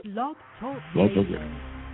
Blog Talk Blog Radio. Talk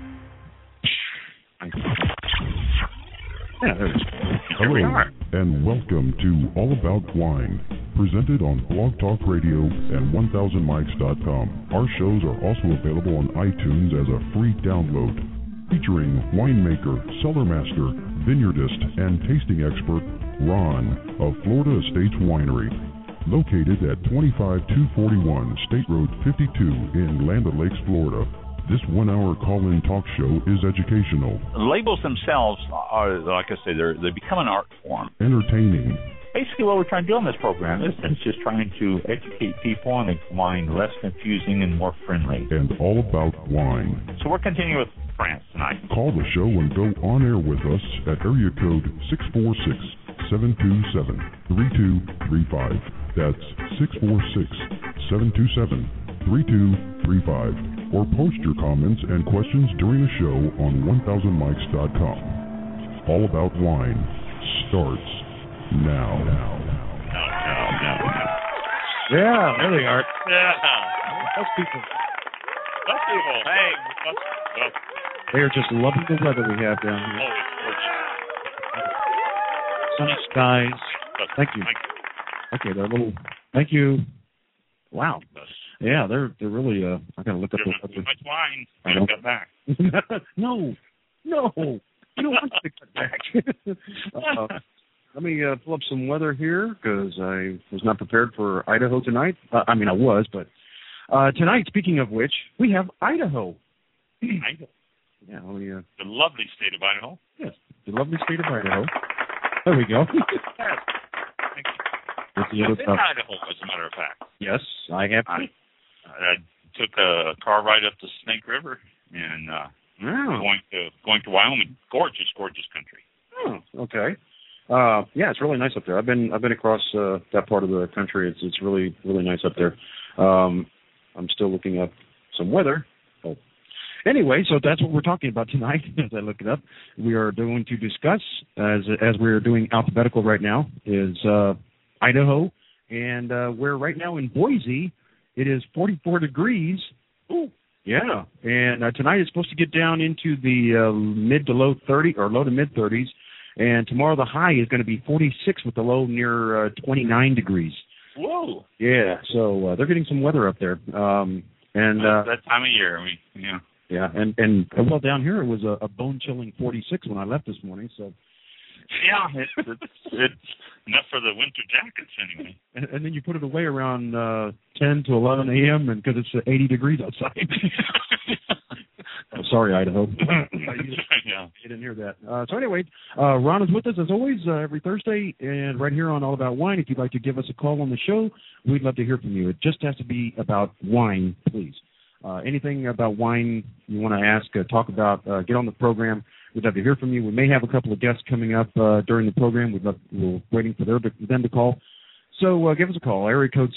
Yeah, there it is. Hello, and welcome to All About Wine, presented on Blog Talk Radio and 1000mics.com. Our shows are also available on iTunes as a free download, featuring winemaker, cellar master, vineyardist, and tasting expert Ron of Florida Estates Winery, located at 25241 State Road 52 in Land O'Lakes, Florida. This one-hour call-in talk show is educational. Labels themselves are, like I say, they become an art form. Entertaining. Basically, what we're trying to do on this program is just trying to educate people and make wine less confusing and more friendly. And all about wine. So we're continuing with France tonight. Call the show and go on air with us at area code 646-727-3235. That's 646-727-3235. Or post your comments and questions during the show on 1000mics.com. All About Wine starts now. Yeah, there they are. Yeah. Those people. Hey. They are just loving the weather we have down here. Sunny skies. Thank you. Okay, they're a little. Thank you. Wow. Yeah, they're really. I gotta look up the weather. Too much wine. I don't cut back. No. You don't want to cut back. Let me pull up some weather here because I was not prepared for Idaho tonight. I was, but tonight, speaking of which, we have Idaho. Idaho. Yeah, The lovely state of Idaho. Yes, the lovely state of Idaho. There we go. I've been to Idaho, as a matter of fact. Yes, I have. I took a car ride up the Snake River and going to Wyoming. Gorgeous country. Oh, okay. Yeah, it's really nice up there. I've been across that part of the country. It's really nice up there. I'm still looking up some weather. Oh. Anyway, so that's what we're talking about tonight. As I look it up, we are going to discuss as we're doing alphabetical right now is Idaho, and we're right now in Boise. It is 44 degrees. Ooh. Yeah, and tonight it's supposed to get down into the mid to low 30 or low to mid 30s, and tomorrow the high is going to be 46 with the low near 29 degrees. Whoa! Yeah, so they're getting some weather up there, and that time of year. Yeah, and well, down here it was a bone-chilling 46 when I left this morning, so. Yeah, it's enough for the winter jackets anyway. And then you put it away around 10 to 11 a.m. and because it's 80 degrees outside. Oh, sorry, Idaho. Yeah. You didn't hear that. So anyway, Ron is with us as always every Thursday and right here on All About Wine. If you'd like to give us a call on the show, we'd love to hear from you. It just has to be about wine, please. Anything about wine you want to ask, talk about, get on the program. We'd love to hear from you. We may have a couple of guests coming up during the program. We're waiting for them to call. So give us a call. Area code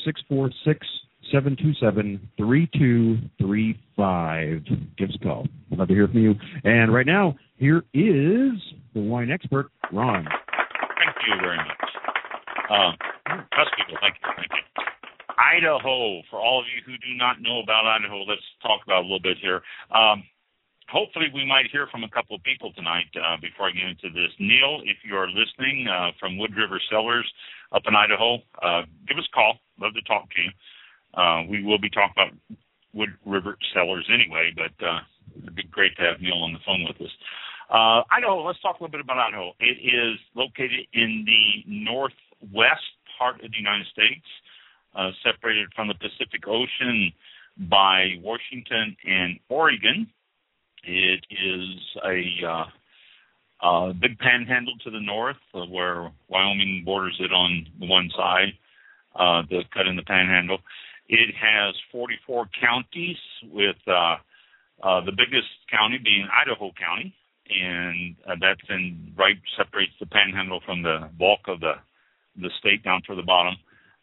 646-727-3235. Give us a call. We'd love to hear from you. And right now, here is the wine expert, Ron. Thank you very much. People, thank you. Idaho. For all of you who do not know about Idaho, let's talk about it a little bit here. Hopefully we might hear from a couple of people tonight before I get into this. Neil, if you are listening from Wood River Cellars up in Idaho, give us a call. Love to talk to you. We will be talking about Wood River Cellars anyway, but it'd be great to have Neil on the phone with us. Idaho, let's talk a little bit about Idaho. It is located in the northwest part of the United States, separated from the Pacific Ocean by Washington and Oregon. It is a big panhandle to the north where Wyoming borders it on the one side, the cut in the panhandle. It has 44 counties with the biggest county being Idaho County, and that's separates the panhandle from the bulk of the state down to the bottom.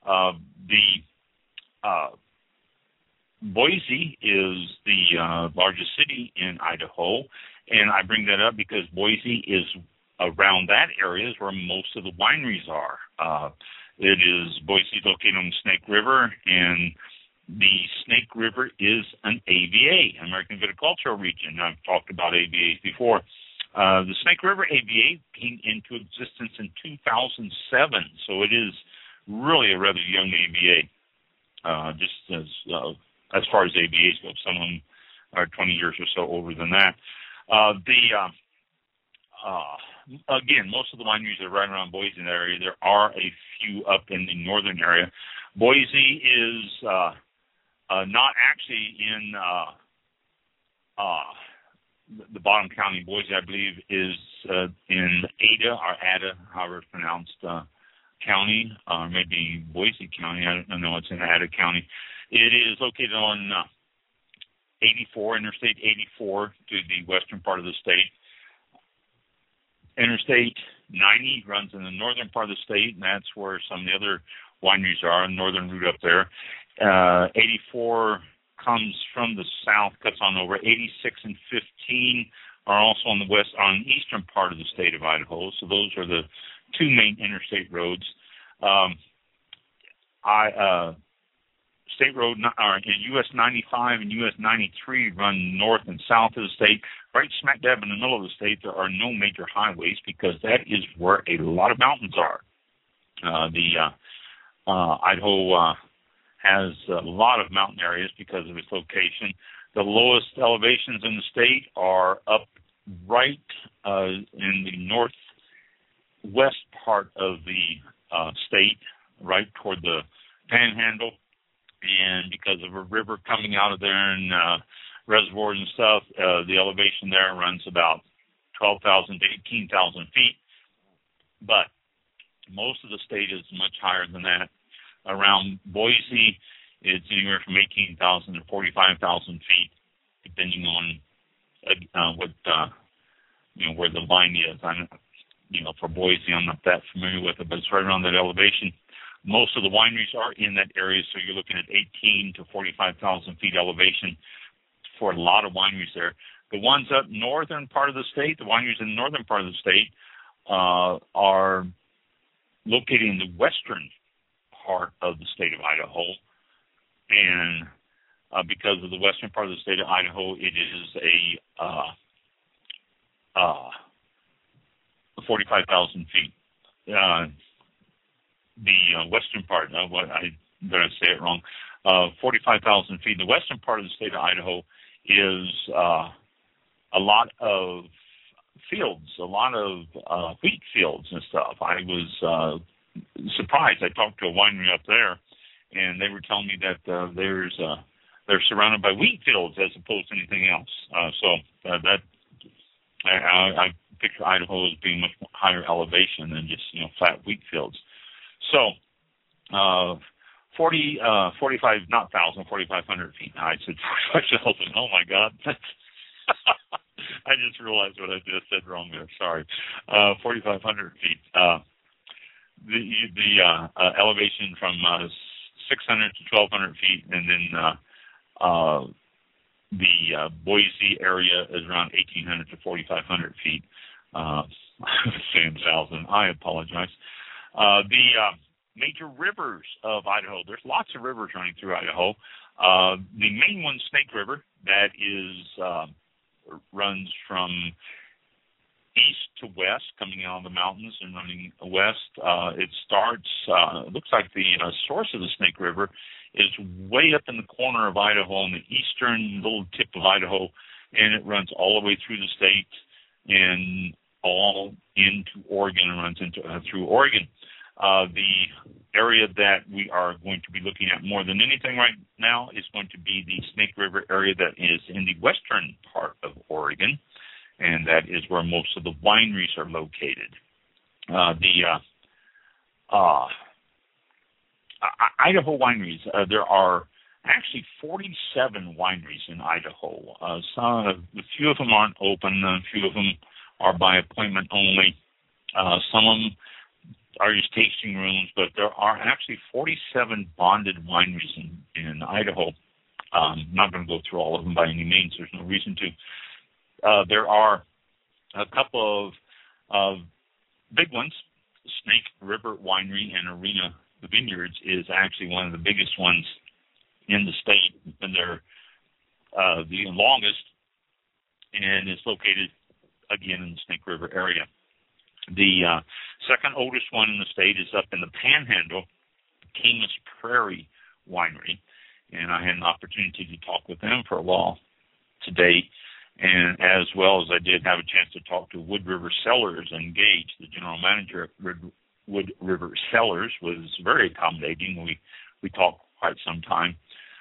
Boise is the largest city in Idaho, and I bring that up because Boise is around that area is where most of the wineries are. Boise is located on the Snake River, and the Snake River is an AVA, American Viticultural Region. I've talked about AVAs before. The Snake River AVA came into existence in 2007, so it is really a rather young AVA, just as far as AVAs go. Some of them are 20 years or so older than that. Again, most of the wineries are right around Boise in that area. There are a few up in the northern area. Boise is not actually in the bottom county. Boise, I believe, is in Ada, however it's pronounced, county, or maybe Boise County. I don't know. It's in Ada County. It is located on 84, Interstate 84, to the western part of the state. Interstate 90 runs in the northern part of the state, and that's where some of the other wineries are, northern route up there. 84 comes from the south, cuts on over. 86 and 15 are also on the west, on the eastern part of the state of Idaho. So those are the two main interstate roads. State Road, US 95 and US 93 run north and south of the state. Right smack dab in the middle of the state, there are no major highways because that is where a lot of mountains are. Idaho has a lot of mountain areas because of its location. The lowest elevations in the state are up right in the northwest part of the state, right toward the Panhandle. And because of a river coming out of there and reservoirs and stuff, the elevation there runs about 12,000 to 18,000 feet. But most of the state is much higher than that. Around Boise, it's anywhere from 18,000 to 45,000 feet, depending on what where the line is. For Boise, I'm not that familiar with it, but it's right around that elevation. Most of the wineries are in that area, so you're looking at 18 to 45,000 feet elevation for a lot of wineries there. The ones up northern part of the state, the wineries in the northern part of the state, are located in the western part of the state of Idaho. And because of the western part of the state of Idaho, it is a 45,000 feet. The western part, I better say it wrong, 45,000 feet. The western part of the state of Idaho is a lot of fields, a lot of wheat fields and stuff. I was surprised. I talked to a winery up there, and they were telling me that they're surrounded by wheat fields as opposed to anything else. I picture Idaho as being much higher elevation than just flat wheat fields. So, 4,500 feet. I said 45,000. Oh my God. I just realized what I just said wrong there. Sorry. 4,500 feet. The elevation from 600 to 1,200 feet, and then the Boise area is around 1,800 to 4,500 feet. Saying 1,000. I apologize. The major rivers of Idaho. There's lots of rivers running through Idaho. The main one, Snake River, that is runs from east to west, coming out of the mountains and running west. It starts, it looks like the source of the Snake River is way up in the corner of Idaho, on the eastern little tip of Idaho, and it runs all the way through the state and all into Oregon, and runs into through Oregon. The area that we are going to be looking at more than anything right now is going to be the Snake River area that is in the western part of Oregon, and that is where most of the wineries are located. Idaho wineries, there are actually 47 wineries in Idaho. A few of them aren't open, a few of them are by appointment only. Some of them are just tasting rooms, but there are actually 47 bonded wineries in Idaho. I'm not going to go through all of them by any means. There's no reason to. There are a couple of big ones. Snake River Winery and Arena Vineyards is actually one of the biggest ones in the state. It's been there the longest, and it's located, again, in the Snake River area. The second oldest one in the state is up in the Panhandle, King's Prairie Winery, and I had an opportunity to talk with them for a while today, and as well as I did have a chance to talk to Wood River Cellars, and Gage, the general manager at Wood River Cellars, was very accommodating. We talked quite some time.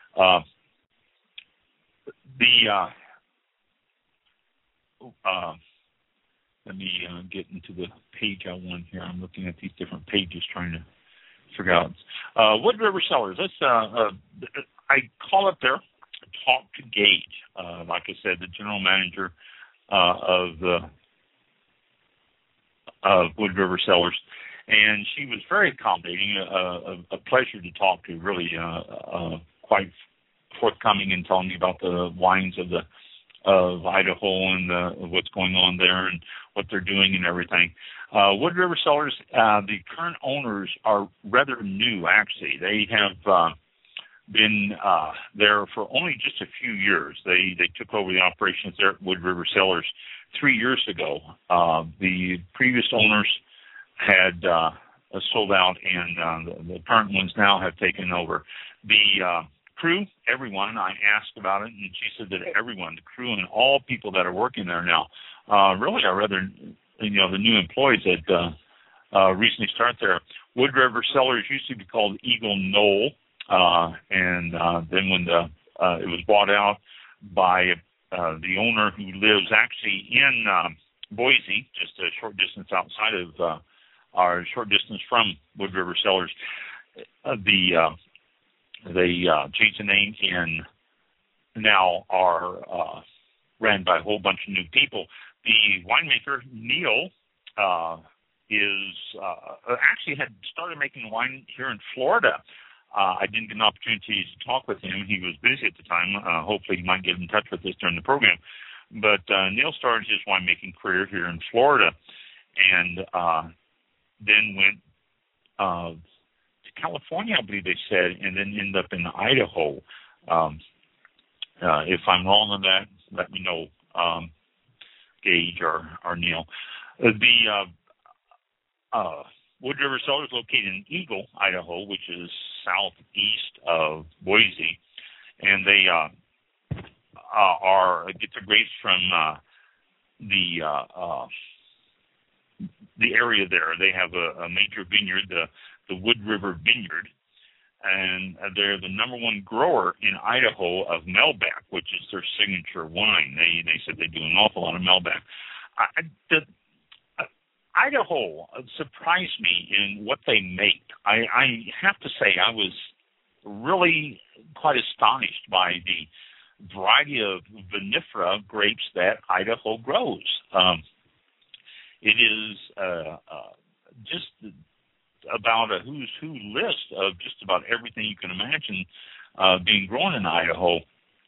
Let me get into the page I want here. I'm looking at these different pages trying to figure out. Wood River Cellars. I call up there, talk to Gage. Like I said, the general manager of Wood River Cellars, and she was very accommodating. A pleasure to talk to. Really, quite forthcoming in telling me about the wines of Idaho and what's going on there and what they're doing and everything. Wood River Cellars, the current owners are rather new, actually. They have been there for only just a few years. They took over the operations there at Wood River Cellars 3 years ago. The previous owners had sold out, and the current ones now have taken over. The crew, everyone, I asked about it, and she said that everyone, the crew and all people that are working there now, really are rather, the new employees that recently started there. Wood River Cellars used to be called Eagle Knoll, and then when it was bought out by the owner who lives actually in Boise, just a short distance outside of short distance from Wood River Cellars, they changed the name and now are ran by a whole bunch of new people. The winemaker, Neil, actually had started making wine here in Florida. I didn't get an opportunity to talk with him. He was busy at the time. Hopefully he might get in touch with us during the program. But Neil started his winemaking career here in Florida, and then went to California, I believe they said, and then ended up in Idaho. If I'm wrong on that, let me know, Gage or Neil. The Wood River Cellars located in Eagle, Idaho, which is southeast of Boise, and they get their grapes from the area there. They have a major vineyard, the Wood River Vineyard, and they're the number one grower in Idaho of Melback, which is their signature wine. They said they do an awful lot of Melback. Idaho surprised me in what they make. I have to say I was really quite astonished by the variety of vinifera grapes that Idaho grows. It is just about a who's who list of just about everything you can imagine being grown in Idaho.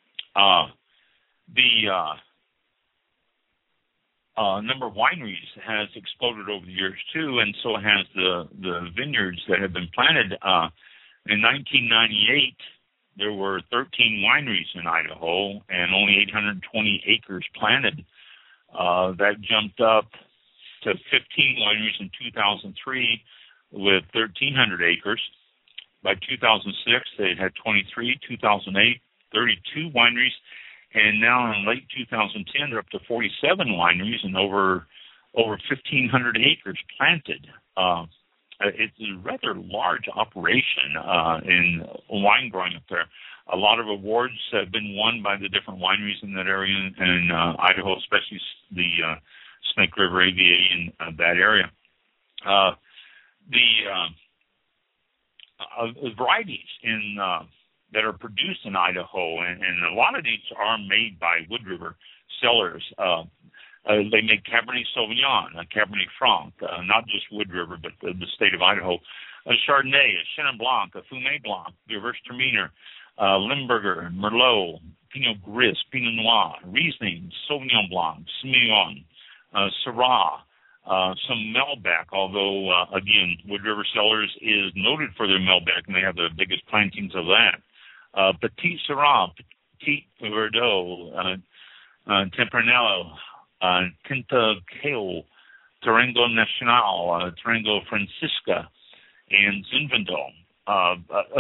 The number of wineries has exploded over the years too, and so has the vineyards that have been planted. In 1998, there were 13 wineries in Idaho and only 820 acres planted. That jumped up to 15 wineries in 2003 with 1,300 acres. By 2006, they had 23, 2008, 32 wineries, and now in late 2010, they're up to 47 wineries and over 1,500 acres planted. It's a rather large operation in wine growing up there. A lot of awards have been won by the different wineries in that area in Idaho, especially the Snake River AVA in that area. The varieties that are produced in Idaho, and a lot of these are made by Wood River Cellars. They make Cabernet Sauvignon, Cabernet Franc, not just Wood River, but the state of Idaho, a Chardonnay, a Chenin Blanc, a Fumé Blanc, Gewürztraminer, Limburger, Merlot, Pinot Gris, Pinot Noir, Riesling, Sauvignon Blanc, Semillon, Syrah, some Melback, although, again, Wood River Cellars is noted for their Melback, and they have the biggest plantings of that. Petit Syrah, Petit Verdot, Tempranillo, Tinta Cale, Tarango Nacional, Tarango Francisca, and Zinfandel.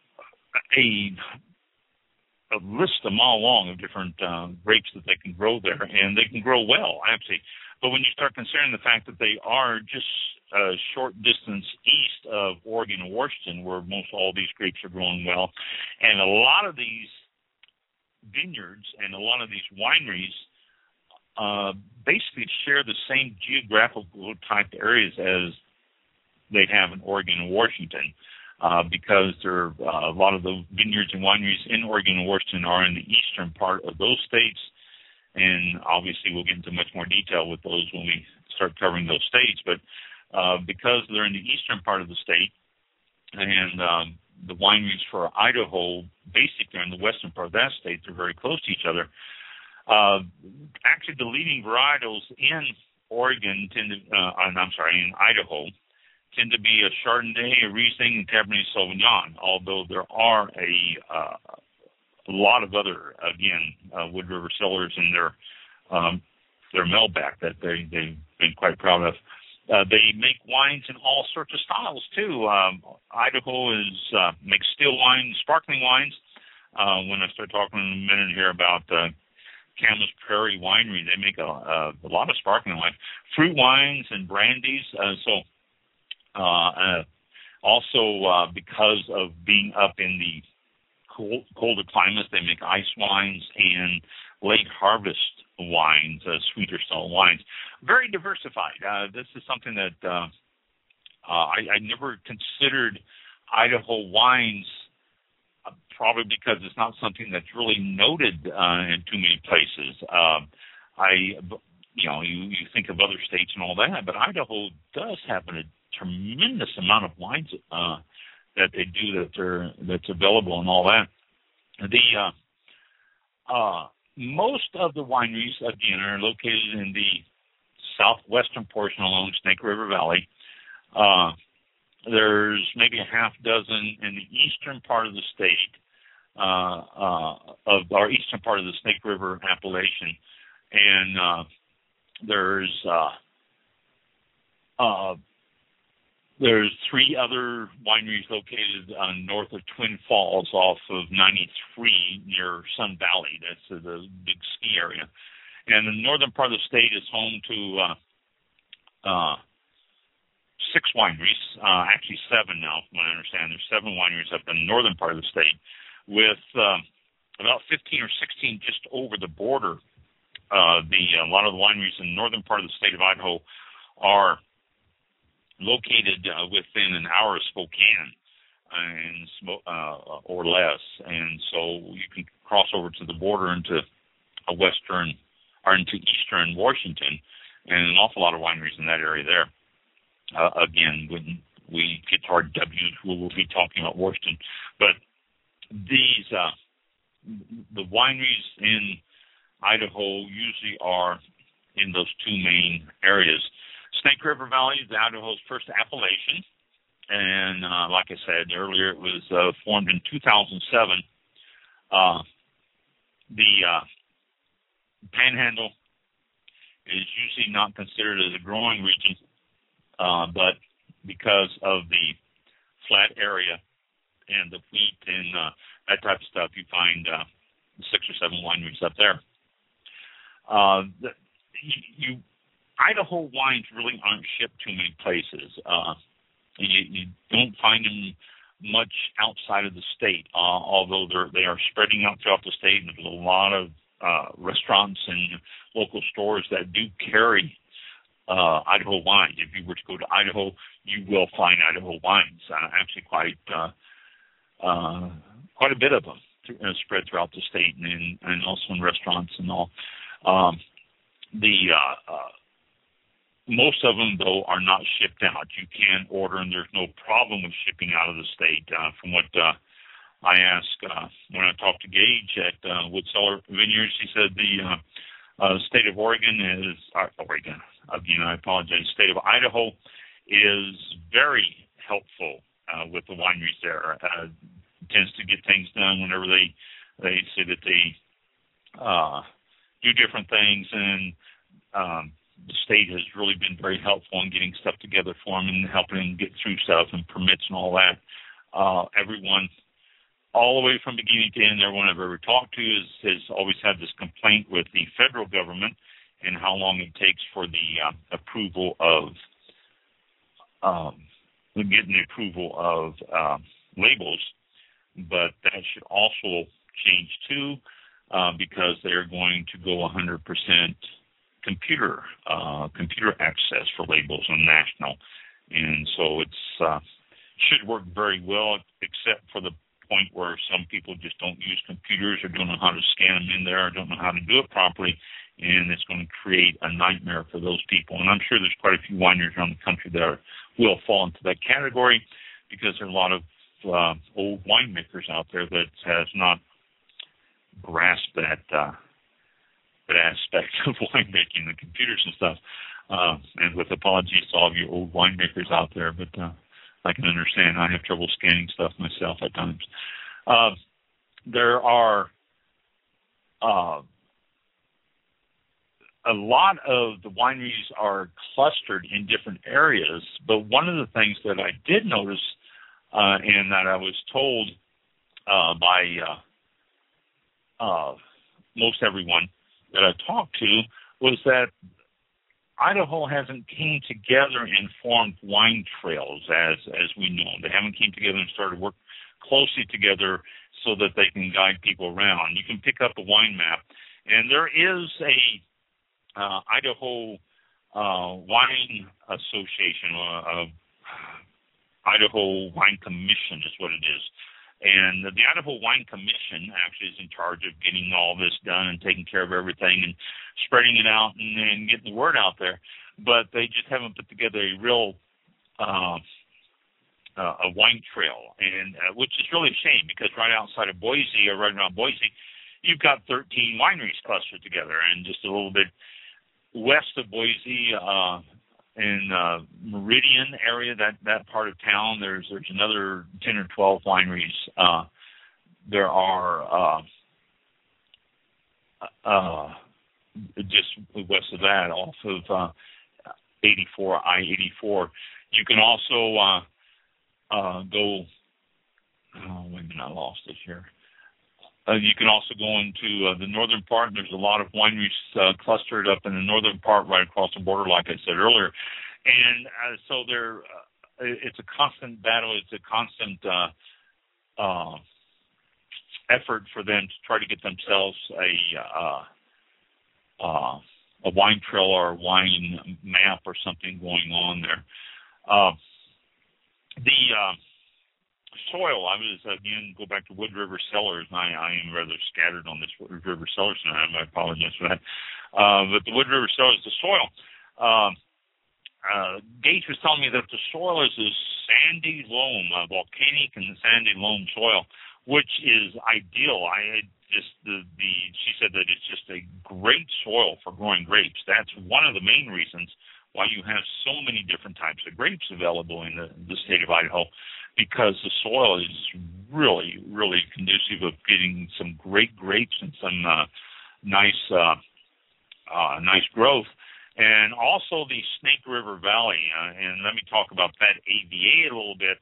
A list a mile long of different grapes that they can grow there, and they can grow well, actually. But when you start considering the fact that they are just a short distance east of Oregon and Washington, where most all these grapes are growing well, and a lot of these vineyards and a lot of these wineries basically share the same geographical type areas as they have in Oregon and Washington. Because there are a lot of the vineyards and wineries in Oregon and Washington are in the eastern part of those states, and obviously we'll get into much more detail with those when we start covering those states. But because they're in the eastern part of the state, and the wineries for Idaho, basically are in the western part of that state, they're very close to each other. Actually, the leading varietals in Oregon in Idaho tend to be a Chardonnay, a Riesling, and Cabernet Sauvignon, although there are a lot of other, again, Wood River Cellars in their Mellbach that they've been quite proud of. They make wines in all sorts of styles, too. Idaho makes still wines, sparkling wines. When I start talking in a minute here about Camas Prairie Winery, they make a lot of sparkling wines, fruit wines and brandies. Also, because of being up in the colder climates, they make ice wines and late harvest wines, sweeter style wines. Very diversified. This is something that I never considered Idaho wines, probably because it's not something that's really noted in too many places. You think of other states and all that, but Idaho does have a tremendous amount of wines that they do that's available and all that. Most of the wineries, again, are located in the southwestern portion along Snake River Valley. There's maybe a half dozen in the eastern part of the state, of our eastern part of the Snake River appellation, and there's three other wineries located north of Twin Falls off of 93 near Sun Valley. That's the big ski area. And the northern part of the state is home to 6 wineries, actually 7 now, from what I understand. There's 7 wineries up in the northern part of the state, with about 15 or 16 just over the border. A lot of the wineries in the northern part of the state of Idaho are located within an hour of Spokane, or less, and so you can cross over to the border into into eastern Washington, and an awful lot of wineries in that area there. Again, when we get to our W's, we'll be talking about Washington, but these the wineries in Idaho usually are in those 2 main areas. Snake River Valley is Idaho's first appellation, and like I said earlier, it was formed in 2007. The Panhandle is usually not considered as a growing region, but because of the flat area and the wheat and that type of stuff, you find 6 or 7 wineries up there. Idaho wines really aren't shipped too many places. You don't find them much outside of the state, although they are spreading out throughout the state, and there's a lot of restaurants and local stores that do carry Idaho wine. If you were to go to Idaho, you will find Idaho wines. Actually, quite a bit of them spread throughout the state, and also in restaurants and all. Most of them, though, are not shipped out. You can order, and there's no problem with shipping out of the state. From what I asked when I talked to Gage at Wood Cellar Vineyards, he said the state of Oregon state of Idaho is very helpful with the wineries there. tends to get things done whenever they say that they do different things, and the state has really been very helpful in getting stuff together for them and helping them get through stuff and permits and all that. Everyone, all the way from beginning to end, everyone I've ever talked to has always had this complaint with the federal government and how long it takes for the approval of getting the approval of labels. But that should also change too, because they're going to go 100% computer access for labels on national, and so it's should work very well, except for the point where some people just don't use computers or don't know how to scan them in there or don't know how to do it properly, and it's going to create a nightmare for those people. And I'm sure there's quite a few wineries around the country that will fall into that category, because there are a lot of old winemakers out there that has not grasped that aspect of winemaking, the computers and stuff. And with apologies to all of you old winemakers out there, but I can understand. I have trouble scanning stuff myself at times. There are a lot of the wineries are clustered in different areas, but one of the things that I did notice and that I was told by most everyone that I talked to was that Idaho hasn't came together and formed wine trails as we know. They haven't came together and started to work closely together so that they can guide people around. You can pick up a wine map, and there is a Idaho Wine Association, Idaho Wine Commission is what it is. And the Idaho Wine Commission actually is in charge of getting all this done and taking care of everything and spreading it out and getting the word out there. But they just haven't put together a real a wine trail, and which is really a shame, because right outside of Boise, or right around Boise, you've got 13 wineries clustered together, and just a little bit west of Boise, in Meridian area, that part of town, there's another 10 or 12 wineries. There are just west of that, off of I-84. You can also go. Oh, wait a minute, I lost it here. You can also go into the northern part, and there's a lot of wineries clustered up in the northern part right across the border, like I said earlier. And so it's a constant battle. It's a constant effort for them to try to get themselves a wine trail or a wine map or something going on there. The soil, I was, again, go back to Wood River Cellars, and I am rather scattered on this Wood River Cellars tonight. I apologize for that. But the Wood River Cellars, the soil, Gage was telling me that the soil is a sandy loam, volcanic and sandy loam soil, which is ideal. She said that it's just a great soil for growing grapes. That's one of the main reasons why you have so many different types of grapes available in the state of Idaho, because the soil is really, really conducive of getting some great grapes and some nice growth. And also the Snake River Valley, and let me talk about that AVA a little bit.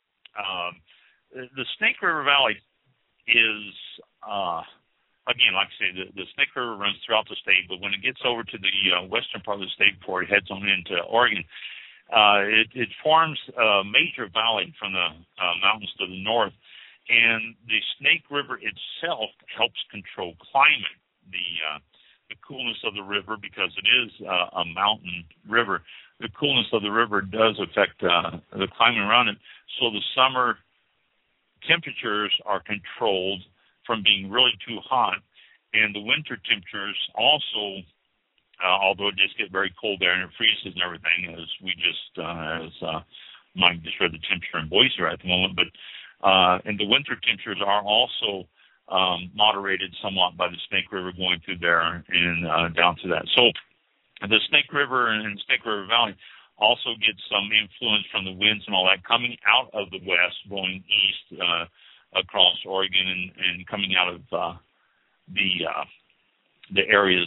The Snake River Valley is, again, like I say, the Snake River runs throughout the state, but when it gets over to the western part of the state before it heads on into Oregon, it forms a major valley from the mountains to the north, and the Snake River itself helps control climate. The coolness of the river, because it is a mountain river, the coolness of the river does affect the climate around it. So the summer temperatures are controlled from being really too hot, and the winter temperatures also, although it does get very cold there and it freezes and everything, as we just, Mike just read the temperature in Boise right at the moment, but and the winter temperatures are also moderated somewhat by the Snake River going through there and down through that. So the Snake River and Snake River Valley also get some influence from the winds and all that coming out of the west, going east, across Oregon and coming out of the areas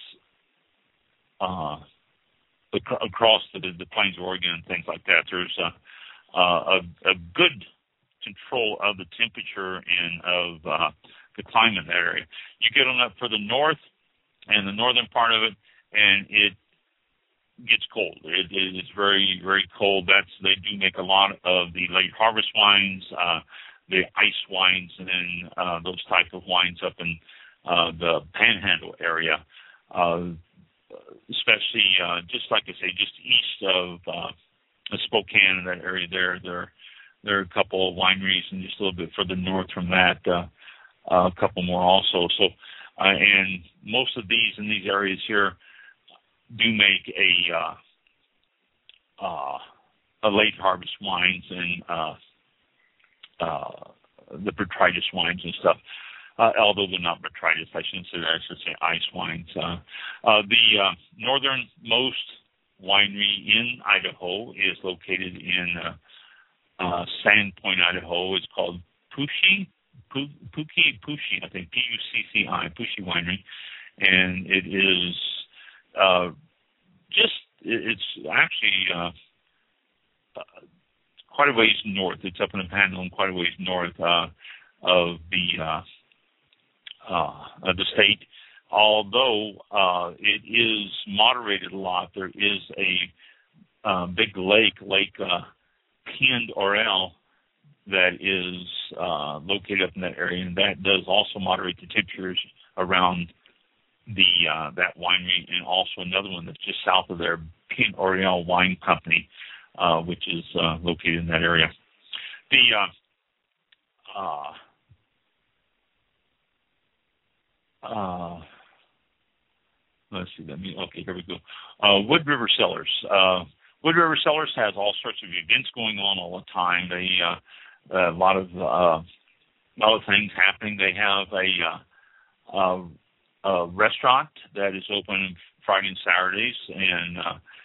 across the plains of Oregon and things like that. There's a good control of the temperature and of the climate in that area. You get on up further north and the northern part of it, and it gets cold. It is very, very cold. They do make a lot of the late harvest wines, the ice wines, and then those type of wines up in the Panhandle area, especially just like I say, just east of Spokane in that area. There are a couple of wineries, and just a little bit further north from that, a couple more also. So, and most of these in these areas here do make a late harvest wines and the botrytis wines and stuff. Although they're not botrytis, I shouldn't say that. I should say ice wines. The northernmost winery in Idaho is located in Sandpoint, Idaho. It's called Pucci, I think, P-U-C-C-I, Pucci Winery, and it is it's actually quite a ways north. It's up in the Panhandle and quite a ways north of the state. Although it is moderated a lot, there is a big lake Pend Oreille, that is located up in that area, and that does also moderate the temperatures around that winery, and also another one that's just south of there, Pend Oreille Wine Company, which is located in that area. Let's see. Okay, here we go. Wood River Cellars. Wood River Cellars has all sorts of events going on all the time. They a lot of things happening. They have a restaurant that is open Friday and Saturdays, and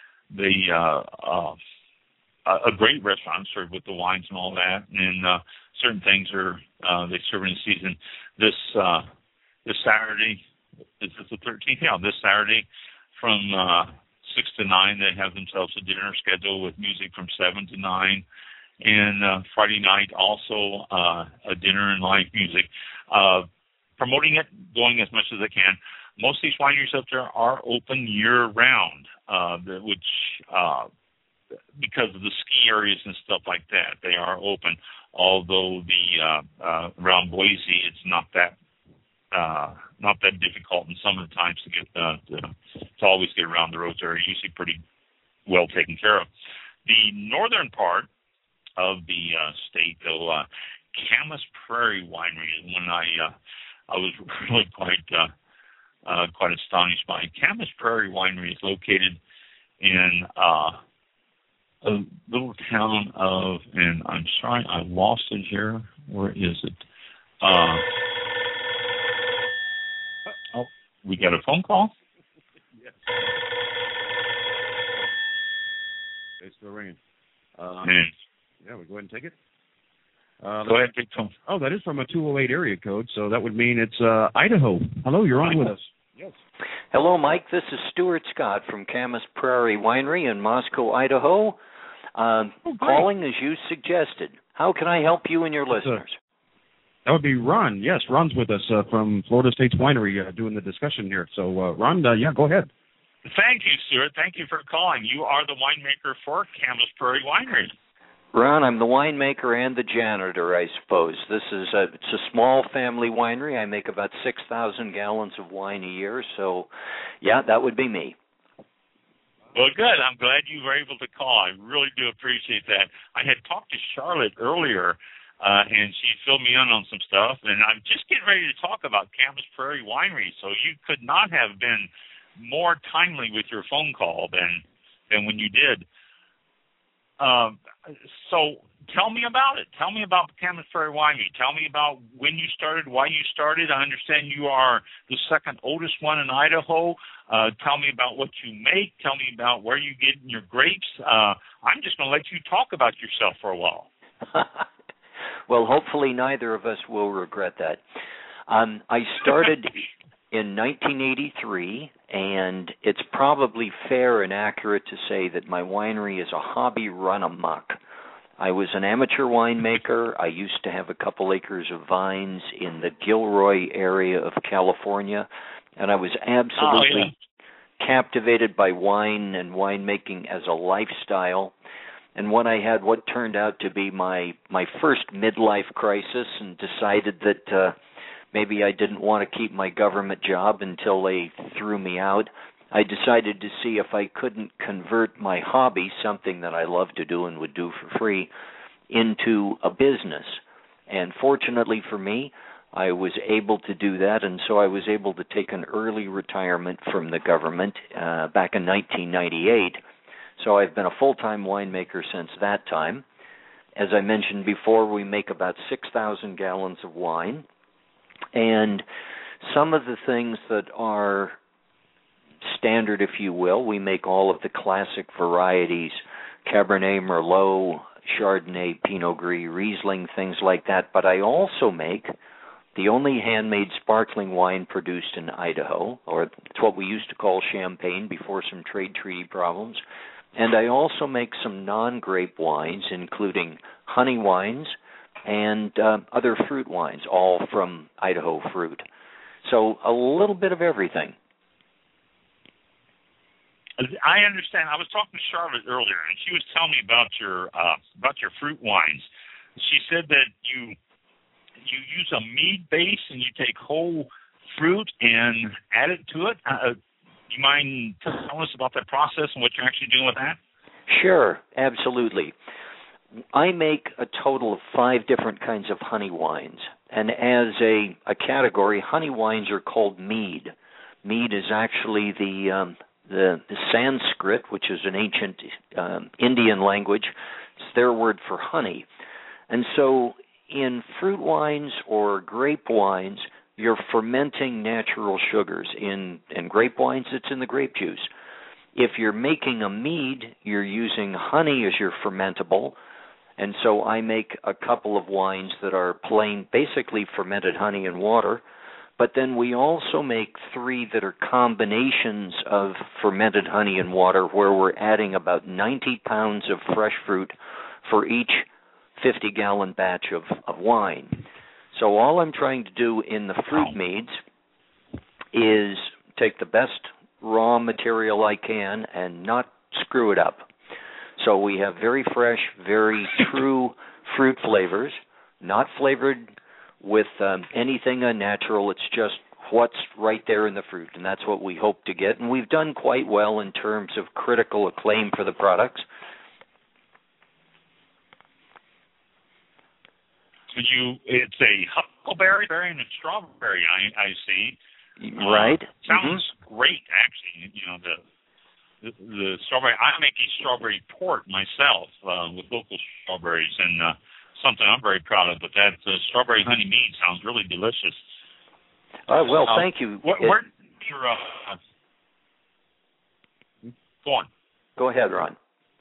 a great restaurant served with the wines and all that. And certain things are they serve in the season. This Saturday, is this the 13th? Yeah, this Saturday from 6 to 9, they have themselves a dinner schedule with music from 7 to 9. And Friday night also a dinner and live music. Promoting it, going as much as they can. Most of these wineries up there are open year-round, which because of the ski areas and stuff like that, they are open. Although around Boise, it's not that difficult, and some of the times to get to always get around the roads are usually pretty well taken care of. The northern part of the state, though, Camas Prairie Winery is one I was really quite astonished by. Camas Prairie Winery is located in a little town of, and I'm sorry, I lost it here. Where is it? We got a phone call? Yes. It's still ringing. Yeah, we go ahead and take it. Go ahead and take some. Oh, that is from a 208 area code, so that would mean it's Idaho. Hello, you're on with us. Yes. Hello, Mike. This is Stuart Scott from Camas Prairie Winery in Moscow, Idaho. Calling as you suggested. How can I help you and your listeners? That would be Ron. Yes, Ron's with us from Florida State's Winery doing the discussion here. So, Ron, yeah, go ahead. Thank you, Stuart. Thank you for calling. You are the winemaker for Camas Prairie Winery. Ron, I'm the winemaker and the janitor, I suppose. It's a small family winery. I make about 6,000 gallons of wine a year. So, yeah, that would be me. Well, good. I'm glad you were able to call. I really do appreciate that. I had talked to Charlotte earlier, and she filled me in on some stuff, and I'm just getting ready to talk about Camas Prairie Winery, so you could not have been more timely with your phone call than when you did. So tell me about it. Tell me about Camas Prairie Winery. Tell me about when you started, why you started. I understand you are the second oldest one in Idaho. Tell me about what you make. Tell me about where you get your grapes. I'm just going to let you talk about yourself for a while. Well, hopefully neither of us will regret that. I started in 1983, and it's probably fair and accurate to say that my winery is a hobby run amok. I was an amateur winemaker. I used to have a couple acres of vines in the Gilroy area of California, and I was absolutely captivated by wine and winemaking as a lifestyle. And when I had what turned out to be my first midlife crisis and decided that maybe I didn't want to keep my government job until they threw me out, I decided to see if I couldn't convert my hobby, something that I love to do and would do for free, into a business. And fortunately for me, I was able to do that, and so I was able to take an early retirement from the government back in 1998. So I've been a full-time winemaker since that time. As I mentioned before, we make about 6,000 gallons of wine. And some of the things that are standard, if you will, we make all of the classic varieties, Cabernet, Merlot, Chardonnay, Pinot Gris, Riesling, things like that. But I also make the only handmade sparkling wine produced in Idaho, or it's what we used to call champagne before some trade treaty problems. And I also make some non-grape wines, including honey wines and other fruit wines, all from Idaho fruit. So a little bit of everything. I understand. I was talking to Charlotte earlier, and she was telling me about your fruit wines. She said that you use a mead base and you take whole fruit and add it to it. Do you mind telling us about that process and what you're actually doing with that? Sure, absolutely. I make a total of 5 different kinds of honey wines. And as a category, honey wines are called mead. Mead is actually the Sanskrit, which is an ancient Indian language. It's their word for honey. And so in fruit wines or grape wines, you're fermenting natural sugars. In grape wines, it's in the grape juice. If you're making a mead, you're using honey as your fermentable. And so I make a couple of wines that are plain, basically fermented honey and water. But then we also make 3 that are combinations of fermented honey and water, where we're adding about 90 pounds of fresh fruit for each 50-gallon batch of wine. So all I'm trying to do in the fruit meads is take the best raw material I can and not screw it up. So we have very fresh, very true fruit flavors, not flavored with anything unnatural. It's just what's right there in the fruit, and that's what we hope to get. And we've done quite well in terms of critical acclaim for the products. So it's a huckleberry and a strawberry, I see. Right. Sounds great, actually. You know, the strawberry. I'm making strawberry port myself with local strawberries, and something I'm very proud of. But that strawberry honey mead sounds really delicious. Well, thank you. Where your go on. Go ahead, Ron.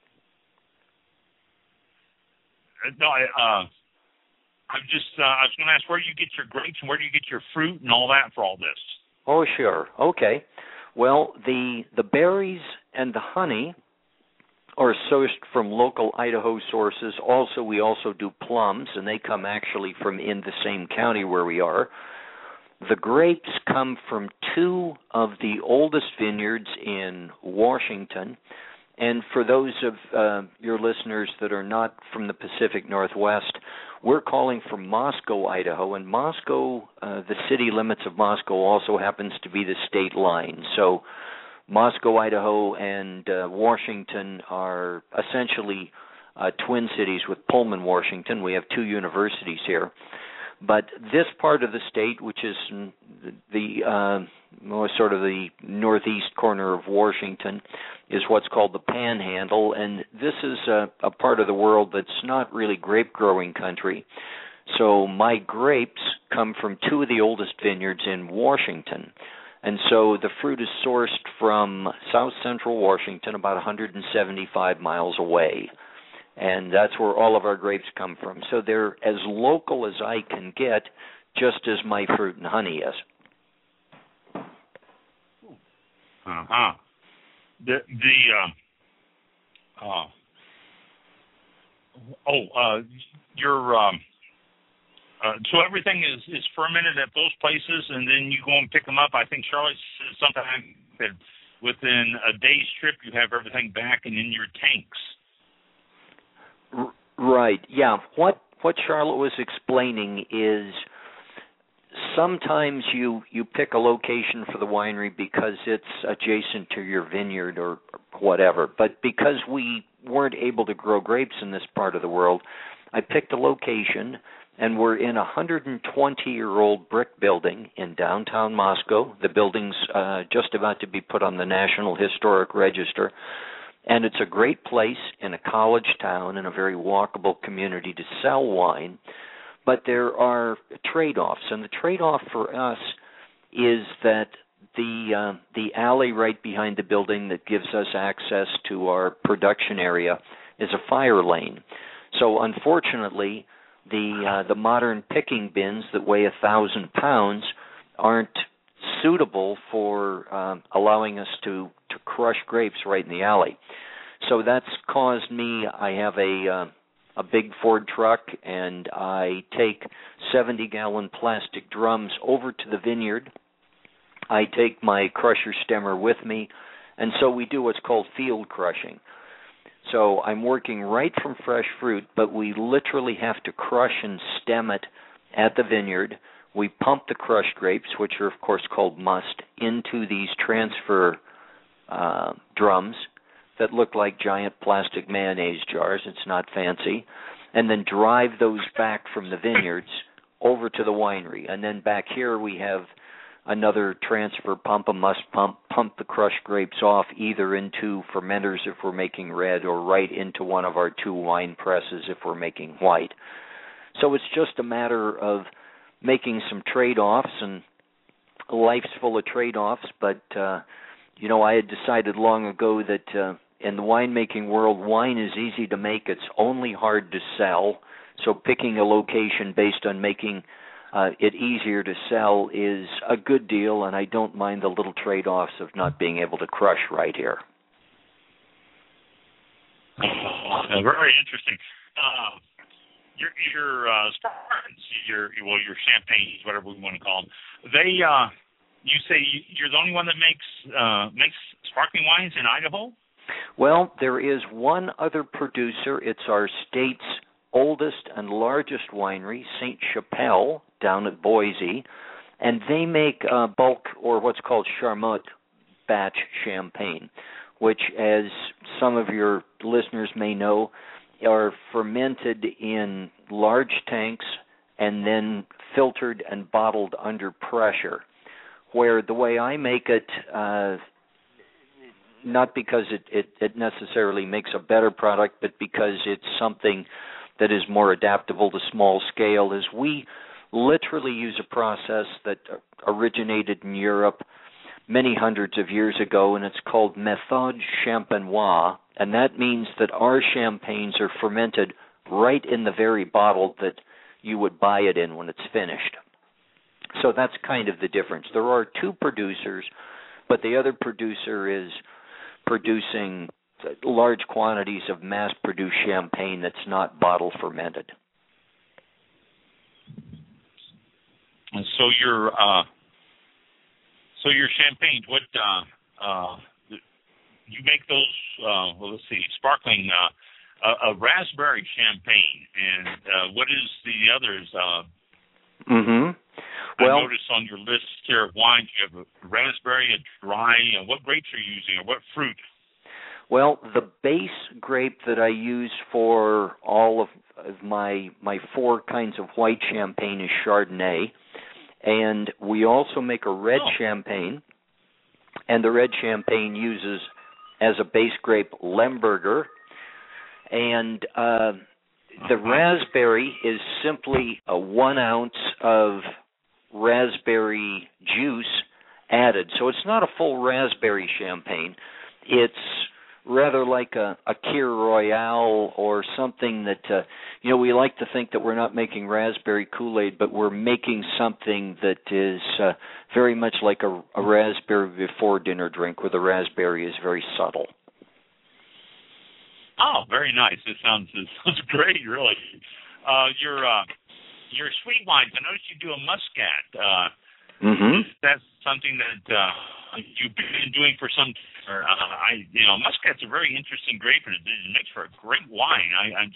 No, I was going to ask, where do you get your grapes and where do you get your fruit and all that for all this? Oh, sure. Okay. Well, the berries and the honey are sourced from local Idaho sources. Also, we also do plums, and they come actually from in the same county where we are. The grapes come from 2 of the oldest vineyards in Washington. And for those of your listeners that are not from the Pacific Northwest, we're calling from Moscow, Idaho. And Moscow, the city limits of Moscow also happens to be the state line. So Moscow, Idaho, and Washington are essentially twin cities with Pullman, Washington. We have 2 universities here. But this part of the state, which is the sort of the northeast corner of Washington, is what's called the Panhandle, and this is a part of the world that's not really grape-growing country. So my grapes come from 2 of the oldest vineyards in Washington, and so the fruit is sourced from south central Washington, about 175 miles away. and that's where all of our grapes come from. So they're as local as I can get, just as my fruit and honey is. So everything is fermented at those places, and then you go and pick them up. I think Charlotte said something that within a day's trip you have everything back and in your tanks. Right. Yeah. What Charlotte was explaining is sometimes you pick a location for the winery because it's adjacent to your vineyard or whatever. But because we weren't able to grow grapes in this part of the world, I picked a location, and we're in a 120-year-old brick building in downtown Moscow. The building's just about to be put on the National Historic Register. And it's a great place in a college town in a very walkable community to sell wine. But there are trade-offs, and the trade-off for us is that the alley right behind the building that gives us access to our production area is a fire lane. So unfortunately, the modern picking bins that weigh 1,000 pounds aren't suitable for allowing us to crush grapes right in the alley. So that's caused me, I have a big Ford truck, and I take 70-gallon plastic drums over to the vineyard. I take my crusher stemmer with me, and so we do what's called field crushing. So I'm working right from fresh fruit, but we literally have to crush and stem it at the vineyard. We pump the crushed grapes, which are, of course, called must, into these transfer drums that look like giant plastic mayonnaise jars. It's not fancy. And then drive those back from the vineyards over to the winery. And then back here we have another transfer pump, a must pump the crushed grapes off either into fermenters if we're making red or right into one of our 2 wine presses if we're making white. So it's just a matter of making some trade-offs, and life's full of trade-offs, but I had decided long ago that in the winemaking world, wine is easy to make. It's only hard to sell. So picking a location based on making it easier to sell is a good deal, and I don't mind the little trade-offs of not being able to crush right here. Very interesting. Your Spartans, your champagnes, whatever we want to call them, they you say you're the only one that makes sparkling wines in Idaho? Well, there is one other producer. It's our state's oldest and largest winery, St. Chapelle, down at Boise, and they make bulk, or what's called Charmotte batch champagne, which, as some of your listeners may know, are fermented in large tanks and then filtered and bottled under pressure, where the way I make it, not because it necessarily makes a better product, but because it's something that is more adaptable to small scale, is we literally use a process that originated in Europe many hundreds of years ago, and it's called méthode champenoise, and that means that our champagnes are fermented right in the very bottle that you would buy it in when it's finished. So that's kind of the difference. There are 2 producers, but the other producer is producing large quantities of mass-produced champagne that's not bottle fermented. And so your champagne, what you make those? Let's see, sparkling, a raspberry champagne, and what is the others? Well, I noticed on your list here of wines you have a raspberry, a dry. What grapes are you using, or what fruit? Well, the base grape that I use for all of my 4 kinds of white champagne is Chardonnay, and we also make a red champagne, and the red champagne uses as a base grape Lemberger, and the raspberry is simply a 1 ounce of raspberry juice added. So it's not a full raspberry champagne. It's rather like a Kir Royale or something that, we like to think that we're not making raspberry Kool-Aid, but we're making something that is very much like a raspberry before dinner drink, where the raspberry is very subtle. Oh, very nice. It sounds great, really. Your sweet wines, I noticed you do a Muscat. Is that something that you've been doing for some time? Muscat's a very interesting grape, and it makes for a great wine. I'm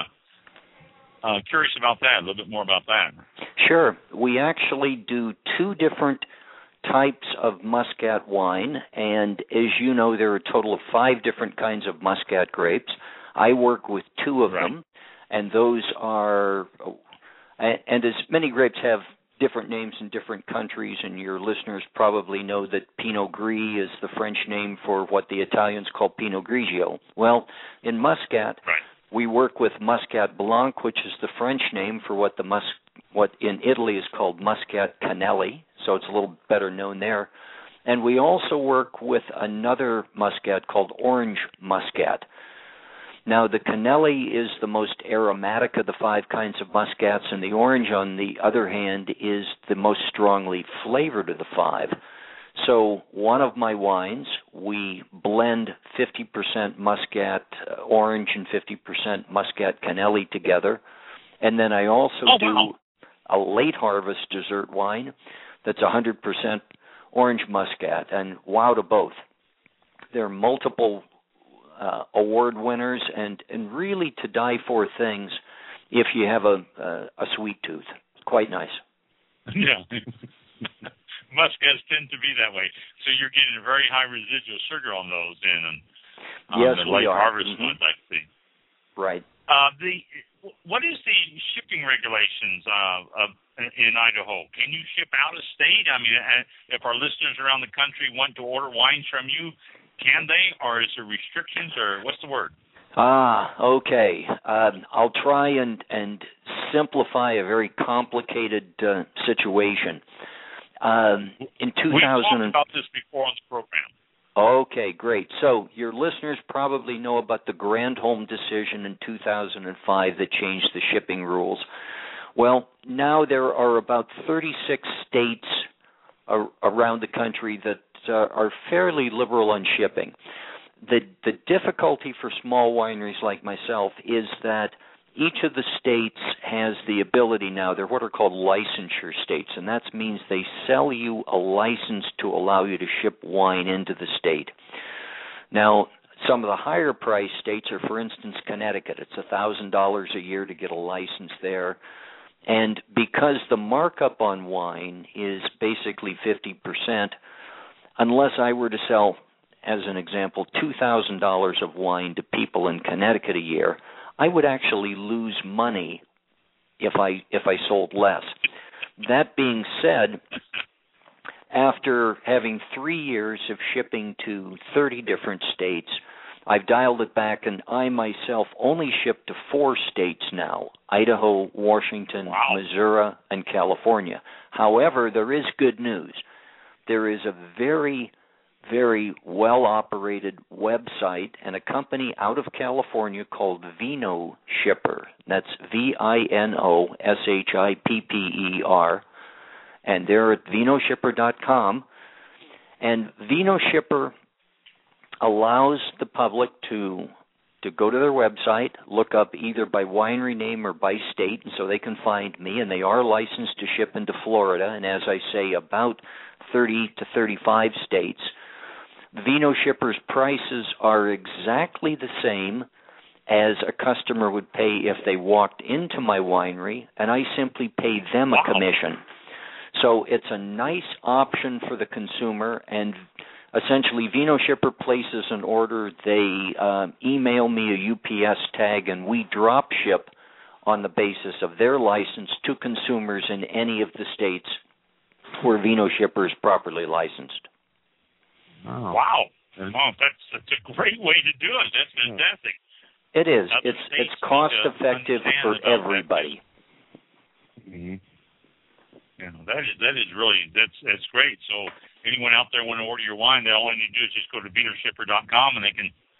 just curious about that, a little bit more about that. Sure. We actually do two different types of Muscat wine, and as you know, there are a total of 5 different kinds of Muscat grapes. I work with 2 of them, and those are, and as many grapes have different names in different countries, and your listeners probably know that Pinot Gris is the French name for what the Italians call Pinot Grigio. Well, in Muscat, we work with Muscat Blanc, which is the French name for what in Italy is called Muscat Canelli, so it's a little better known there. And we also work with another Muscat called Orange Muscat. Now, the Canelli is the most aromatic of the 5 kinds of Muscats, and the Orange, on the other hand, is the most strongly flavored of the 5. So one of my wines, we blend 50% Muscat Orange and 50% Muscat Canelli together. And then I also do a late harvest dessert wine that's 100% Orange Muscat, and wow to both. There are multiple award winners, and really to die for things if you have a sweet tooth. Quite nice. Yeah. Muscats tend to be that way. So you're getting a very high residual sugar on those yes, the late we are. harvest ones, I see. Right. What is the shipping regulations in Idaho? Can you ship out of state? I mean, if our listeners around the country want to order wines from you, can they, or is there restrictions, or what's the word? Okay. I'll try and simplify a very complicated situation. In 2000, we've talked about this before on the program. Okay, great. So your listeners probably know about the Granholm decision in 2005 that changed the shipping rules. Well, now there are about 36 states around the country that are fairly liberal on shipping. The difficulty for small wineries like myself is that each of the states has the ability now, they're what are called licensure states, and that means they sell you a license to allow you to ship wine into the state. Now, some of the higher priced states are, for instance, Connecticut. It's $1,000 a year to get a license there. And because the markup on wine is basically 50%, unless I were to sell, as an example, $2,000 of wine to people in Connecticut a year, I would actually lose money if I sold less. That being said, after having 3 years of shipping to 30 different states, I've dialed it back, and I myself only ship to 4 states now: Idaho, Washington, Missouri, and California. However, there is good news. There is a very, very well-operated website and a company out of California called Vino Shipper. That's VINOSHIPPER. And they're at vinoshipper.com. And Vino Shipper allows the public to go to their website, look up either by winery name or by state, and so they can find me, and they are licensed to ship into Florida, and as I say, about 30 to 35 states. Vino Shipper's prices are exactly the same as a customer would pay if they walked into my winery, and I simply pay them a commission. So it's a nice option for the consumer, and essentially Vino Shipper places an order, they email me a UPS tag, and we drop ship on the basis of their license to consumers in any of the states where Vino Shipper is properly licensed. Oh. Wow. That's a great way to do it. That's fantastic. It is. It's cost effective for everybody. Mm-hmm. Yeah, that is really that's great. So anyone out there want to order your wine, all they need to do is just go to vinoshipper.com, and they can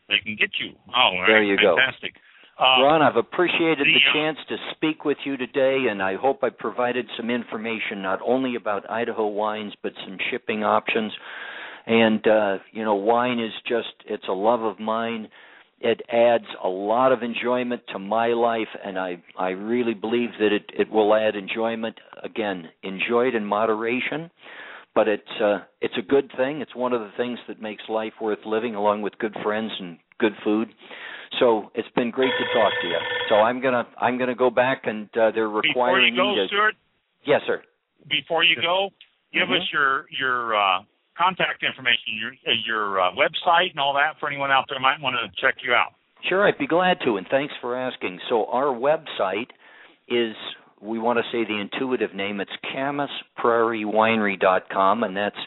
they can get you. Oh, there you fantastic. go. Ron, I've appreciated the chance to speak with you today, and I hope I provided some information not only about Idaho wines, but some shipping options. And, wine is it's a love of mine. It adds a lot of enjoyment to my life, and I really believe that it will add enjoyment. Again, enjoyed in moderation, but it's a good thing. It's one of the things that makes life worth living, along with good friends and good food. So it's been great to talk to you. So I'm gonna go back, and they're requiring me to. Before you go, Stuart. Yes, sir. Before you go, give us your contact information, your website and all that for anyone out there who might want to check you out. Sure, I'd be glad to, and thanks for asking. So our website is, we want to say the intuitive name, it's CamasPrairieWinery.com, and that's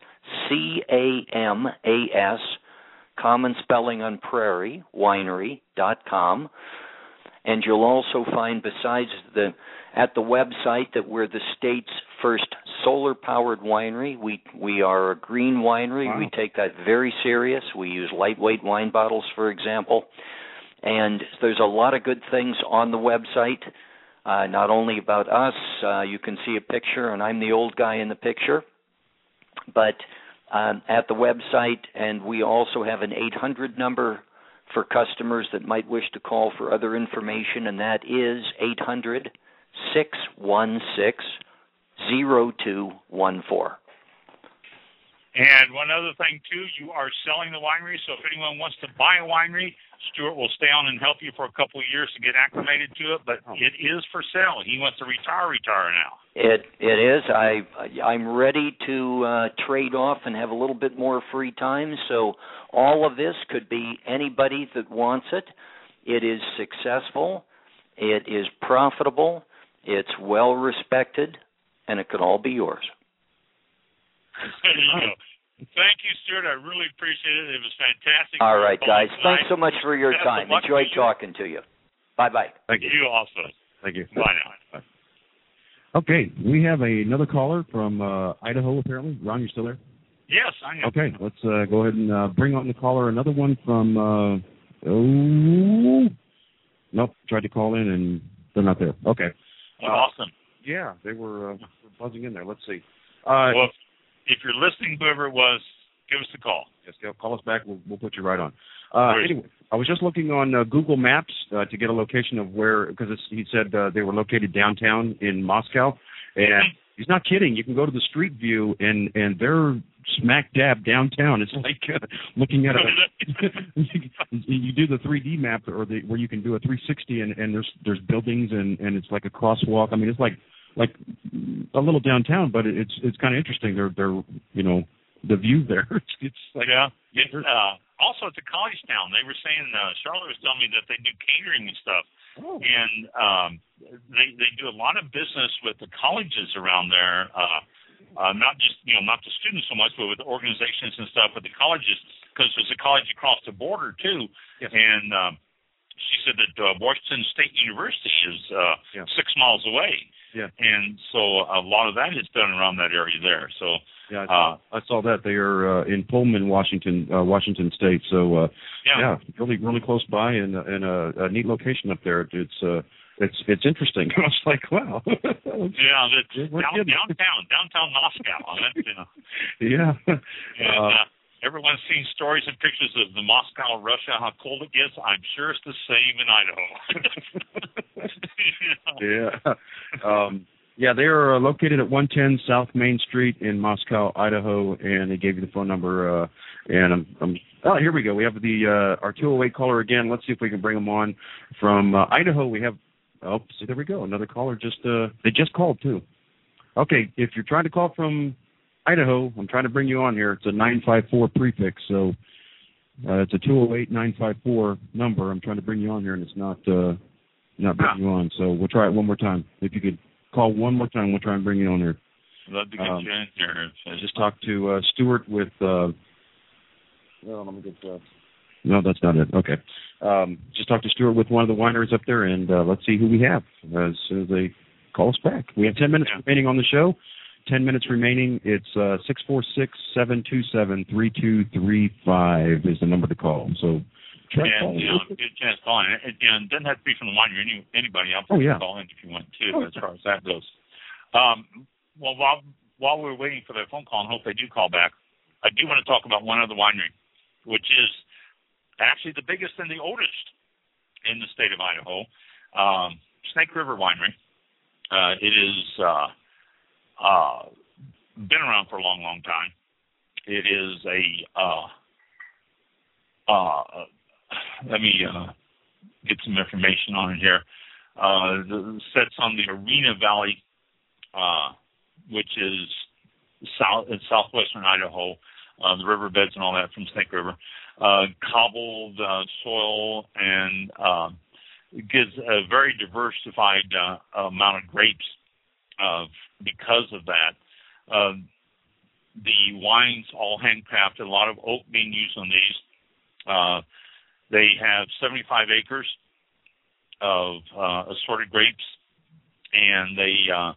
CAMAS, common spelling on prairie, winery.com. And you'll also find, besides at the website, that we're the state's first solar-powered winery. We are a green winery. Wow. We take that very serious. We use lightweight wine bottles, for example. And there's a lot of good things on the website, not only about us. You can see a picture, and I'm the old guy in the picture. But at the website, and we also have an 800 number for customers that might wish to call for other information, and that is 800-616-0214. And one other thing, too, you are selling the winery, so if anyone wants to buy a winery, Stuart will stay on and help you for a couple of years to get acclimated to it, but it is for sale. He wants to retire now. It is. I'm ready to trade off and have a little bit more free time, so all of this could be anybody that wants it. It is successful. It is profitable. It's well respected, and it could all be yours. There you go. Thank you, Stuart. I really appreciate it. It was fantastic. All right, guys. Thanks so much for your time. Enjoyed talking to you. Bye-bye. Thank you. You also. Thank you. Bye now. Bye. Okay, we have another caller from Idaho, apparently. Ron, you still there? Yes, I am. Okay, let's go ahead and bring on the caller. Another one from, nope, tried to call in and they're not there. Okay. Awesome. Yeah, they were buzzing in there. Let's see. Well, if you're listening, whoever it was, give us a call. Yes, call us back. We'll put you right on. Anyway, I was just looking on Google Maps to get a location of where, because he said they were located downtown in Moscow, and he's not kidding. You can go to the Street View, and they're smack dab downtown. It's like looking at you do the 3D map, or where you can do a 360, and there's buildings, and it's like a crosswalk. I mean, it's like a little downtown, but it's kind of interesting. They're the view there. It's like also it's a college town. They were saying Charlotte was telling me that they do catering and stuff, and they do a lot of business with the colleges around there. Not just not the students so much, but with the organizations and stuff with the colleges, because there's a college across the border too. Yes. And she said that Washington State University is 6 miles away. Yeah. And so a lot of that is done around that area there. So I saw that they are in Pullman, Washington State. So really really close by, and a neat location up there. It's interesting. I was like, wow. Downtown Moscow. Yeah. And, everyone's seen stories and pictures of the Moscow, Russia, how cold it gets. I'm sure it's the same in Idaho. Yeah, they are located at 110 South Main Street in Moscow, Idaho, and they gave you the phone number. And here we go. We have our 208 caller again. Let's see if we can bring them on from Idaho. We have. See, there we go. Another caller they just called too. Okay, if you're trying to call from Idaho, I'm trying to bring you on here. It's a 954 prefix, so it's a 208-954 number. I'm trying to bring you on here, and it's not bringing you on. So we'll try it one more time. If you could call one more time, we'll try and bring you on here. Love to get you in here. I just talked to Stuart with. Let me get. No, that's not it. Okay. Just talked to Stuart with one of the wineries up there, and let's see who we have as soon as they call us back. We have 10 minutes remaining on the show. 10 minutes remaining. It's 646-727-3235 is the number to call. So get a chance to call in. And it doesn't have to be from the winery. Anybody else can call in if you want to, as far as that goes. Well, while we're waiting for their phone call, and hope they do call back, I do want to talk about one other winery, which is actually the biggest and the oldest in the state of Idaho, Snake River Winery. It is been around for a long, long time. It is let me get some information on it here. It sits on the Arena Valley, which is southwestern Idaho, the riverbeds and all that from Snake River. Cobbled soil, and it gives a very diversified amount of grapes because of that. The wines all handcrafted, a lot of oak being used on these. They have 75 acres of assorted grapes, and they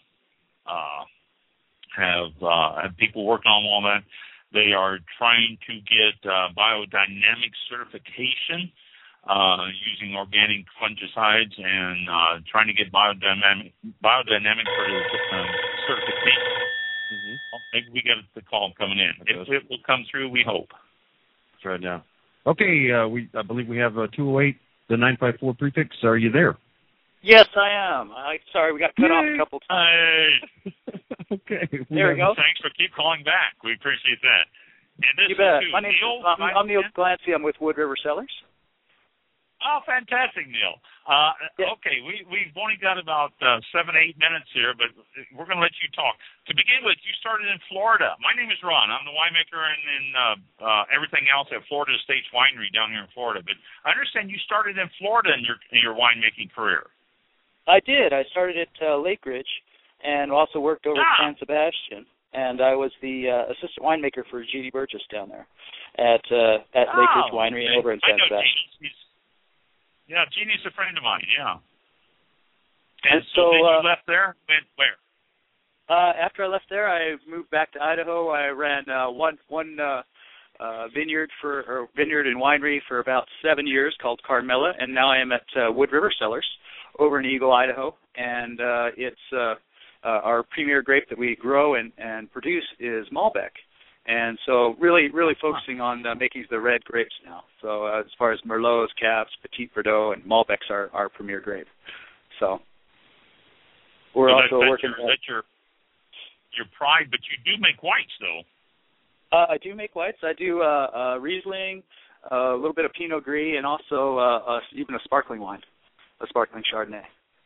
have people working on all that. They are trying to get biodynamic certification using organic fungicides, and trying to get biodynamic certification. Mm-hmm. Maybe we got the call coming in. It will come through, we hope. That's right now. Okay, I believe we have 208, the 954 prefix. Are you there? Yes, I am. Sorry, we got cut off a couple times. Okay. There we go. Thanks for keep calling back. We appreciate that. And this you bet. Is My name's Neil. I'm Neil Glancy. I'm with Wood River Cellars. Oh, fantastic, Neil. Okay, we've only got about 7-8 minutes here, but we're going to let you talk. To begin with, you started in Florida. My name is Ron. I'm the winemaker and everything else at Florida Estates Winery down here in Florida. But I understand you started in Florida in your winemaking career. I did. I started at Lake Ridge and also worked over at San Sebastian. And I was the assistant winemaker for G.D. Burgess down there at Lake Ridge Winery and over in San Sebastian. Yeah, Jeannie's a friend of mine, yeah. And so then you left there? Went where? After I left there, I moved back to Idaho. I ran one vineyard and winery for about 7 years called Carmela, and now I am at Wood River Cellars over in Eagle, Idaho. And it's our premier grape that we grow and produce is Malbec. And so really focusing on making the red grapes now. So as far as Merlots, Cabs, Petit Verdot, and Malbecs are our premier grape. So we're also working... That's your pride, but you do make whites, though. I do make whites. I do Riesling, a little bit of Pinot Gris, and also even a sparkling wine, a sparkling Chardonnay.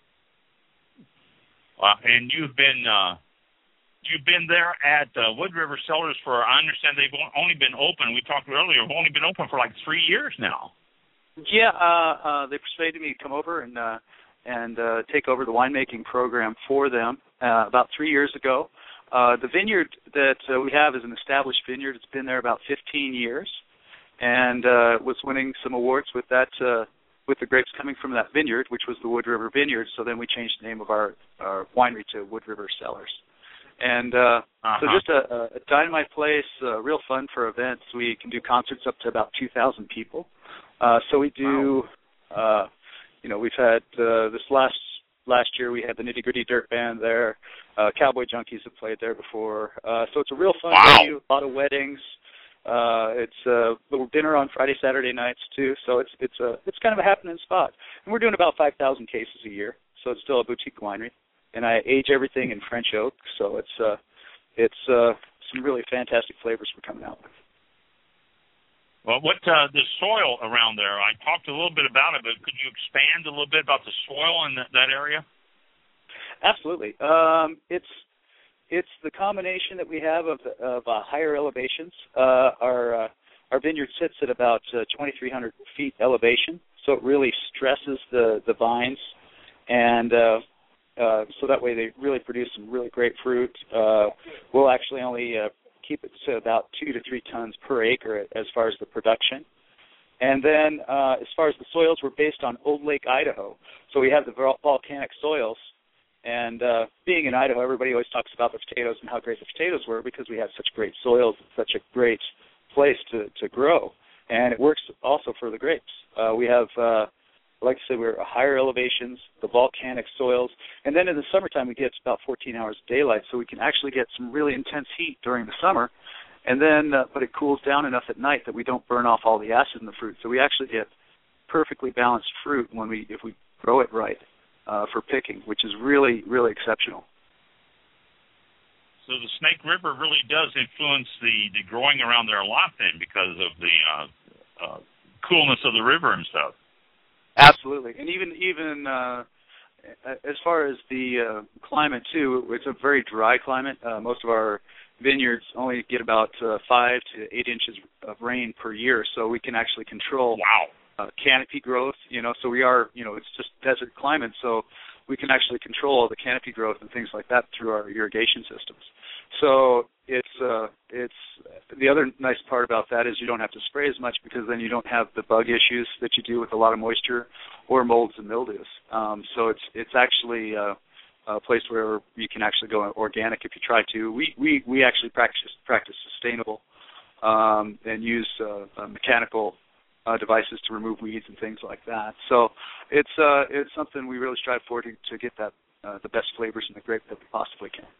And you've been there at Wood River Cellars for, I understand they've only been open, we talked earlier, have only been open for like 3 years now. Yeah, they persuaded me to come over and take over the winemaking program for them about 3 years ago. The vineyard that we have is an established vineyard. It's been there about 15 years and was winning some awards with that, with the grapes coming from that vineyard, which was the Wood River Vineyard. So then we changed the name of our winery to Wood River Cellars. And so just a dynamite place, real fun for events. We can do concerts up to about 2,000 people. So we do, we've had this last year we had the Nitty Gritty Dirt Band there. Cowboy Junkies have played there before. So it's a real fun venue, a lot of weddings. It's a little dinner on Friday, Saturday nights too. So it's kind of a happening spot. And we're doing about 5,000 cases a year. So it's still a boutique winery. And I age everything in French oak, so it's some really fantastic flavors we're coming out with. Well, what the soil around there? I talked a little bit about it, but could you expand a little bit about the soil in that area? Absolutely. It's the combination that we have of higher elevations. Our vineyard sits at about 2,300 feet elevation, so it really stresses the vines and. So that way they really produce some really great fruit. We'll actually only keep it to about 2 to 3 tons per acre as far as the production. And then as far as the soils, we're based on Old Lake, Idaho. So we have the volcanic soils. And being in Idaho, everybody always talks about the potatoes and how great the potatoes were because we have such great soils and such a great place to grow. and it works also for the grapes. We have, like I said, we're higher elevations, the volcanic soils, and then in the summertime we get about 14 hours of daylight, so we can actually get some really intense heat during the summer, and then but it cools down enough at night that we don't burn off all the acid in the fruit. So we actually get perfectly balanced fruit if we grow it right for picking, which is really, really exceptional. So the Snake River really does influence the growing around there a lot then, because of the coolness of the river and stuff. Absolutely, and even as far as the climate too, it's a very dry climate. Most of our vineyards only get about 5 to 8 inches of rain per year, so we can actually control canopy growth. So we are, it's just desert climate, so we can actually control the canopy growth and things like that through our irrigation systems. So it's the other nice part about that is you don't have to spray as much, because then you don't have the bug issues that you do with a lot of moisture or molds and mildews. So it's actually a place where you can actually go organic if you try to. We actually practice sustainable and use mechanical devices to remove weeds and things like that. So it's something we really strive for to get that the best flavors in the grape that we possibly can.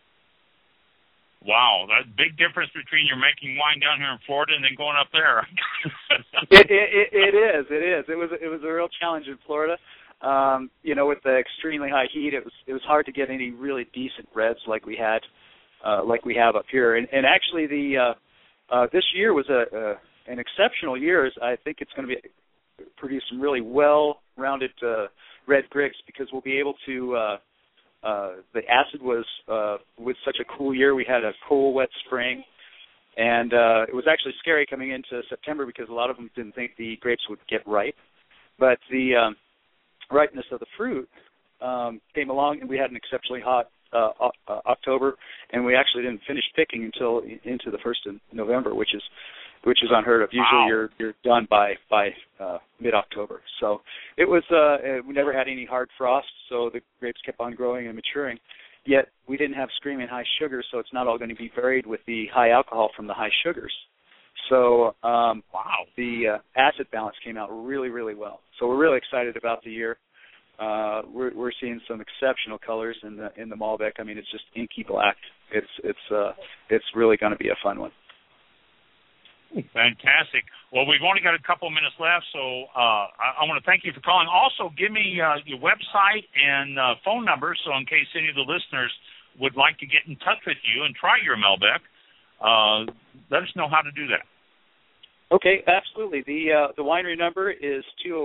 Wow, that big difference between you're making wine down here in Florida and then going up there. It is. It was a real challenge in Florida. With the extremely high heat, it was hard to get any really decent reds like we have up here. And actually, this year was an exceptional year. I think it's going to produce some really well-rounded red grapes, because we'll be able to. The acid was with such a cool year. We had a cool, wet spring, and it was actually scary coming into September, because a lot of them didn't think the grapes would get ripe. But the ripeness of the fruit came along, and we had an exceptionally hot October, and we actually didn't finish picking until into the 1st of November, which is unheard of. Usually you're done by mid-October. So it was we never had any hard frost, so the grapes kept on growing and maturing. Yet we didn't have screaming high sugar, so it's not all going to be buried with the high alcohol from the high sugars. So the acid balance came out really, really well. So we're really excited about the year. We're seeing some exceptional colors in the Malbec. I mean, it's just inky black. It's really going to be a fun one. Fantastic. Well, we've only got a couple of minutes left, so I want to thank you for calling. Also, give me your website and phone number, so in case any of the listeners would like to get in touch with you and try your Malbec, let us know how to do that. Okay, absolutely. The winery number is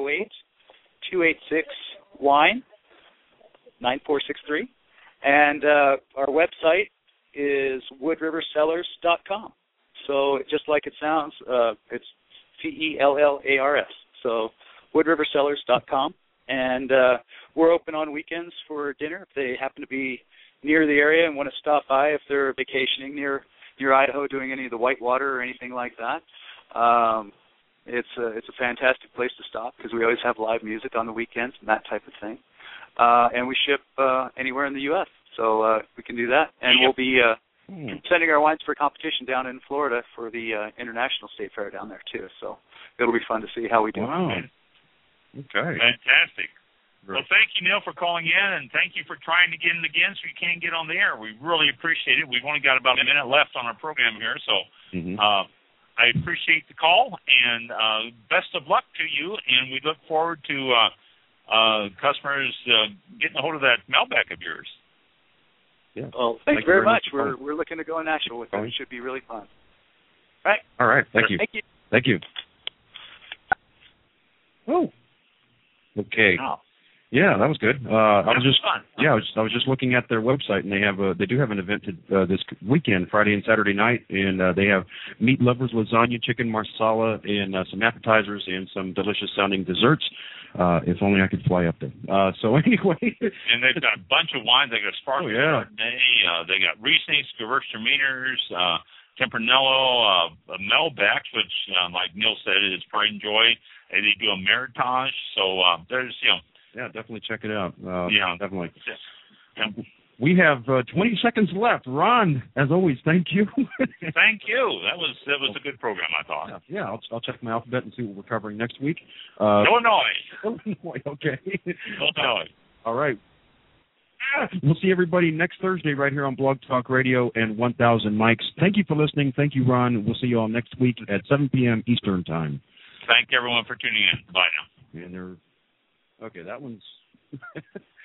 208-286-WINE, 9463, and our website is woodrivercellars.com. So just like it sounds, it's CELLARS. So woodrivercellars.com. And we're open on weekends for dinner if they happen to be near the area and want to stop by, if they're vacationing near Idaho doing any of the whitewater or anything like that. It's a fantastic place to stop, because we always have live music on the weekends and that type of thing. And we ship anywhere in the U.S., so we can do that. And we'll be sending our wines for competition down in Florida for the International State Fair down there, too. So it'll be fun to see how we do. Wow. Okay. Fantastic. Well, thank you, Neil, for calling in, and thank you for trying to get in again so you can get on the air. We really appreciate it. We've only got about a minute left on our program here, so I appreciate the call, and best of luck to you, and we look forward to customers getting a hold of that Malbec of yours. Yeah. Well, thank you very much. We're looking to go national with it. It should be really fun. All right. Thank you. Thank you. Oh. Okay. Wow. Yeah, that was good. I was just looking at their website, and they do have an event this weekend, Friday and Saturday night, and they have meat lovers lasagna, chicken marsala, and some appetizers and some delicious sounding desserts. If only I could fly up there. So anyway, and they've got a bunch of wines. They got sparkling Chardonnay. They got Riesling, Gewürztraminers, Tempranillo, Malbec, which, like Neil said, is pride and joy. And they do a Meritage. So there's, Yeah, definitely check it out. Definitely. Yeah. We have 20 seconds left. Ron, as always, thank you. Thank you. That was a good program, I thought. Yeah, I'll check my alphabet and see what we're covering next week. Illinois. Okay. Illinois. All right. We'll see everybody next Thursday right here on Blog Talk Radio and 1000 Mics. Thank you for listening. Thank you, Ron. We'll see you all next week at 7 p.m. Eastern Time. Thank everyone for tuning in. Bye now. And okay, that one's...